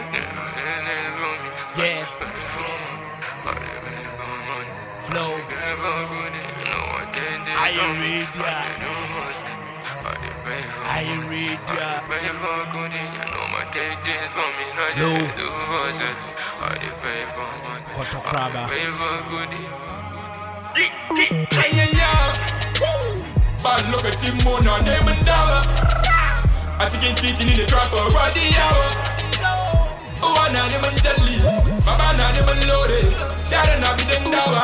Yeah. Flow. I read ya. I read ya. Flow. Koto Kraba. Bad look at him more on name and dollar. I think he's in the trap or body hour. Oh, I know him and Jelly. Baba, I know him and Lodi. Dad, I be the dollar.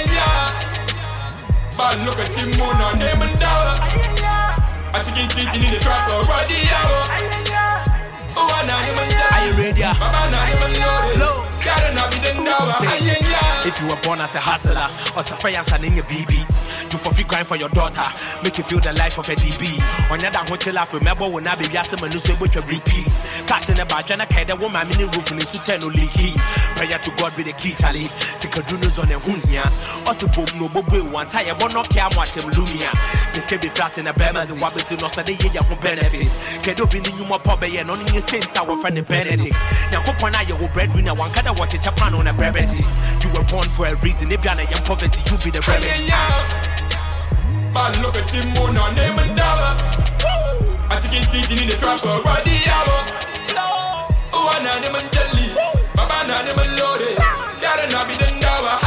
Bad look at him more on name and dollar. I think he's in the trap or body hour. Oh, I know him and Jelly. Are you ready? Baba, I know him and Lodi. Dad, I be the dollar. If you were born as a hustler or a fire and in your BB, you fulfill grind for your daughter, make you feel the life of a DB. On your down hotel life, remember when I be asking my news with your repeat. Cash in the budget, I can't woman mini roof and it's to leaky. Prayer to God be the key, Charlie. Sikadunos on a hunya. Also, boom, no bobo, one tire, one knock here, watch him Lumia. This can be flat in a bema, the wabbit in Osa, they hear your benefits. Kedo be the new pop and only your saint our friend Benedict. Now, Kopana, your breadwinner, one kind of watch a Japan on a brevity. You were born for a reason, if you're a poverty, you be the remedy. Bad look at him more on name and dollar. I think he's in the trap or body hour. Oh, I know him and Jelly. Baba, I know him and Lodi. Dad, I be the dollar.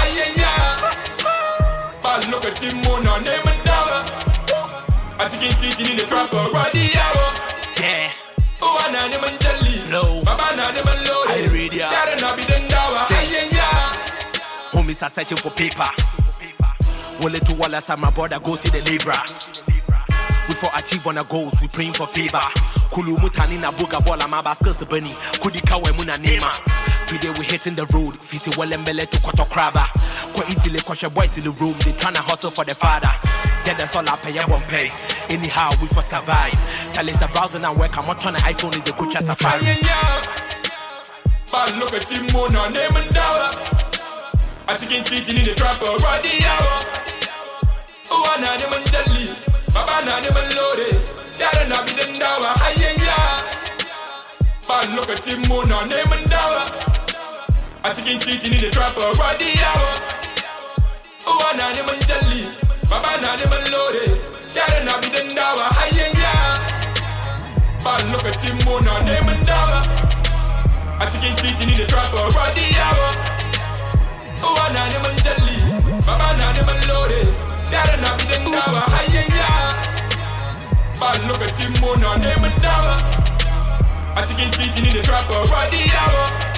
Bad look at him more on name and dollar. I think he's in the trap or body hour. Yeah. Oh, I know him and Jelly. Flow. Baba, I know him and Lodi. I read ya. Dad, I be the dollar. Homies are searching for paper. Wallet to Wallace and my brother go see the Libra. We for achieve on our goals, we praying for favor. Kulu mutani na buga bola mabaskers bunny. Kudi kawe muna nema. Today we hitting the road. Fiti walembele to Koto Kraba. Kwa itile kwa boys in the room. They tryna hustle for the father. Yeah, that's all I pay, I won't pay. Anyhow, we for survive. Charlie's a browser and work. I'm not trying to iPhone is a good chance of fire. Bad look at him more on name and dollar. I think he's in the trap or body hour. Oh, I know him and Jelly. Baba, I know him and Lodi. Dad, I be the dollar. Bad look at him more on name and dollar. I think he's in the trap or body hour. Oh, I know him and Jelly. Baba, I know him and Lodi. Dad, I be the dollar. Bad look at him more on name and dollar. I think he's in the trap or body hour. Oh, I know him and Jelly. Baba, I know him and Lodi. Dad, I be the dollar. Bad look at him more on name and dollar. I think he's in the trap or body hour.